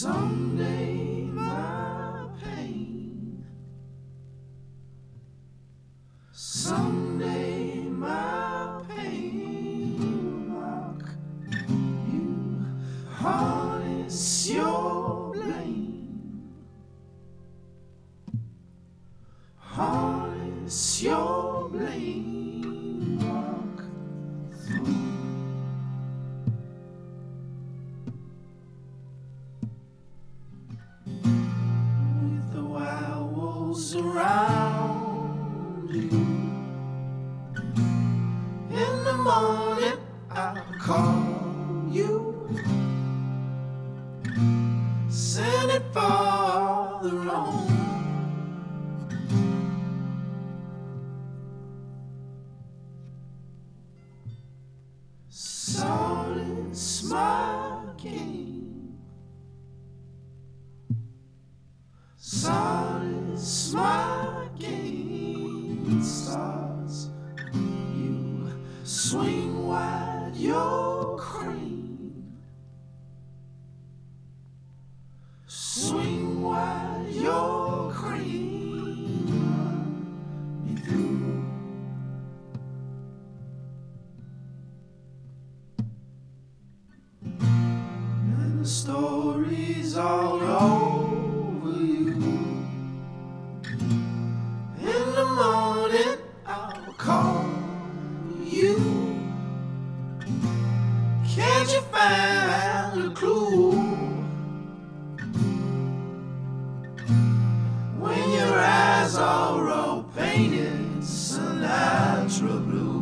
Someday my pain, someday my pain will mock you, harness your blame, harness your blame, walk through. Around you, in the morning I'll call you, send it farther on. Solace my game, solace my game. Stars, you swing wide your crane, swing wide your crane, run me through. And the stories all over you. In the morning I'll call you. Can't you find a clue? When your eyes are all painted Sinatra blue.